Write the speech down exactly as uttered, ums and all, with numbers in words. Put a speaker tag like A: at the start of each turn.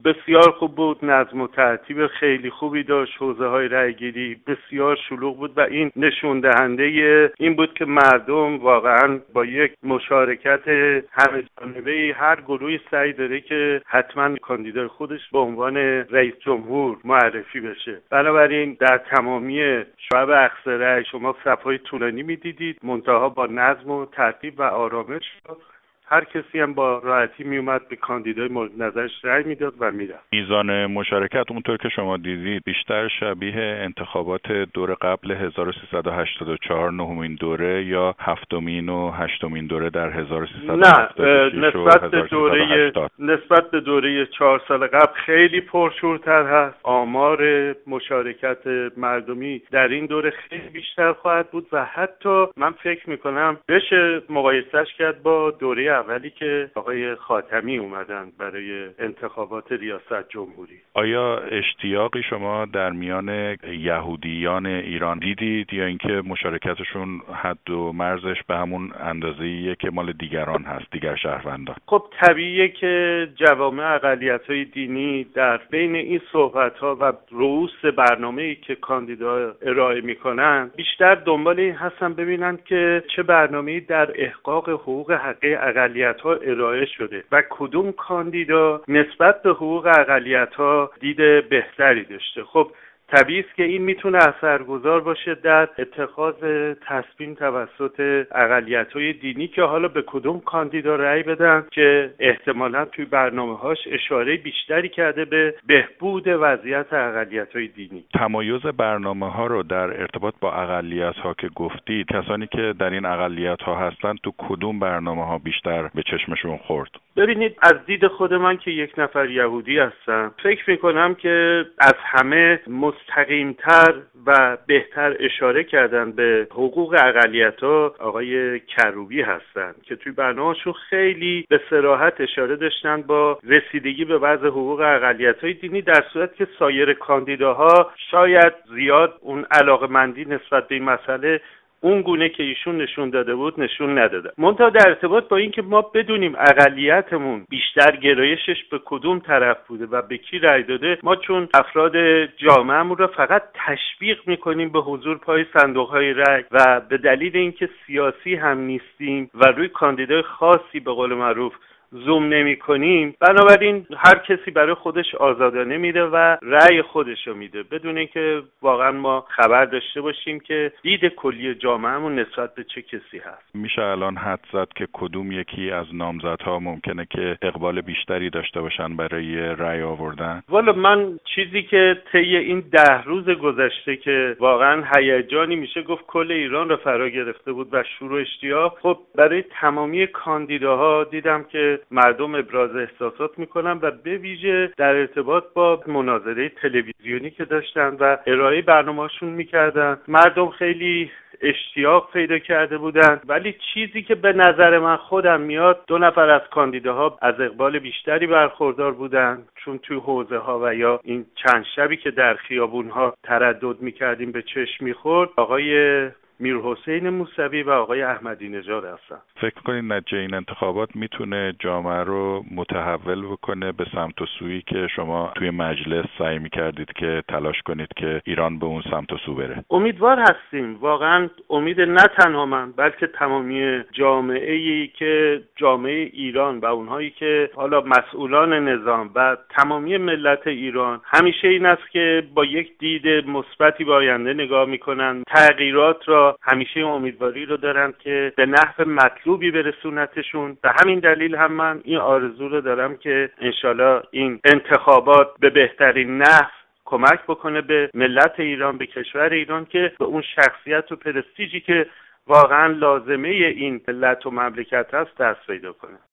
A: بسیار خوب بود، نظم و ترتیب خیلی خوبی داشت، حوزه های رای گیری بسیار شلوغ بود و این نشون دهنده این بود که مردم واقعا با یک مشارکت همه جانبه هر گروهی سعی داره که حتما کاندیدای خودش به عنوان رئیس جمهور معرفی بشه. بنابراین در تمامی شعب اقصی شما صفهای طولانی میدیدید، منتها با نظم و ترتیب و آرامش هر کسی هم با راحتی می اومد به کاندیدای مورد نظرش رأی میداد و میرفت.
B: میزان مشارکت اونطور که شما دیدید بیشتر شبیه انتخابات دور قبل هزار و سیصد و هشتاد و چهار نهمین دوره یا هفتمین و هشتمین دوره در هزار و سیصد و هفتاد و شش
A: نه، نسبت به دوره نسبت به دوره چهار سال قبل خیلی پرشورتر هست. آمار مشارکت مردمی در این دوره خیلی بیشتر خواهد بود و حتی من فکر میکنم بشه مقایسهش کرد با دوره اولی که آقای خاتمی اومدن برای انتخابات ریاست جمهوری.
B: آیا اشتیاقی شما در میان یهودیان ایران دیدید یا اینکه مشارکتشون حد و مرزش به همون اندازه‌ایه که مال دیگران هست، دیگر شهروندان؟
A: خب طبیعیه که جوامع اقلیت‌های دینی در بین این صحبت‌ها و رؤوس برنامه‌ای که کاندیدا ارائه می‌کنن بیشتر دنبال این هستن ببینن که چه برنامه‌ای در احقاق حقوق حقیقی اقلیت‌ها ارائه شده و کدوم کاندیدا نسبت به حقوق اقلیت‌ها دید بهتری داشته. خب طبیعی است که این میتونه اثرگذار باشه در اتخاذ تصمیم توسط اقلیت‌های دینی که حالا به کدوم کاندیدا رأی بدن که احتمالاً توی برنامه‌هاش اشاره بیشتری کرده به بهبود وضعیت اقلیت‌های دینی.
B: تمایز برنامه‌ها رو در ارتباط با اقلیت‌ها که گفتید، کسانی که در این اقلیت‌ها هستن تو کدوم برنامه‌ها بیشتر به چشمشون خورد؟
A: ببینید، از دید خود من که یک نفر یهودی هستم فکر میکنم که از همه مستقیمتر و بهتر اشاره کردن به حقوق اقلیت‌ها آقای کروبی هستن که توی برنامه‌شون خیلی به صراحت اشاره داشتن با رسیدگی به وضع حقوق اقلیت‌های دینی، در صورت که سایر کاندیداها شاید زیاد اون علاقه‌مندی نسبت به این مسئله اون گونه که ایشون نشون داده بود نشون نداده. منتها در ارتباط با این که ما بدونیم اقلیتمون بیشتر گرایشش به کدوم طرف بوده و به کی رأی داده، ما چون افراد جامعه‌مون رو فقط تشویق میکنیم به حضور پای صندوق‌های رأی و به دلیل اینکه سیاسی هم نیستیم و روی کاندیدای خاصی به قول معروف زوم نمی کنیم، بنابراین هر کسی برای خودش آزادانه میده و رأی خودش رو میده بدون اینکه واقعا ما خبر داشته باشیم که دید کلی جامعهمون نسبت به چه کسی هست.
B: میشه الان حد زد که کدوم یکی از نامزدها ممکنه که اقبال بیشتری داشته باشن برای رأی آوردن؟
A: والا من چیزی که طی این ده روز گذشته که واقعا هیجانی میشه گفت کل ایران رو فرا گرفته بود و شور و اشتیاق، خب برای تمامی کاندیداها دیدم که مردم ابراز احساسات میکنن و به ویژه در ارتباط با مناظره تلویزیونی که داشتن و ارائه برنامه‌شون میکردن مردم خیلی اشتیاق پیدا کرده بودن. ولی چیزی که به نظر من خودم میاد، دو نفر از کاندیداها از اقبال بیشتری برخوردار بودن، چون توی حوزه ها و یا این چند شبی که در خیابون ها تردد میکردیم به چشم میخورد آقای میرحسین موسوی و آقای احمدی نژاد هستن.
B: فکر کنید نتیجه این انتخابات میتونه جامعه رو متحول بکنه به سمت و سویی که شما توی مجلس سعی میکردید که تلاش کنید که ایران به اون سمت و سو بره؟
A: امیدوار هستیم، واقعا امید نه تنها من بلکه تمامی جامعه‌ای که جامعه ایران و اونهایی که حالا مسئولان نظام و تمامی ملت ایران همیشه این است که با یک دید مثبتی به آینده نگاه میکنن، تغییرات را همیشه امیدواری رو دارن که به نحو مطلوبی برسونتشون. به همین دلیل هم من این آرزو رو دارم که انشالله این انتخابات به بهترین نحو کمک بکنه به ملت ایران، به کشور ایران که به اون شخصیت و پرستیژی که واقعا لازمه این ملت و مملکت هست دست پیدا کنه.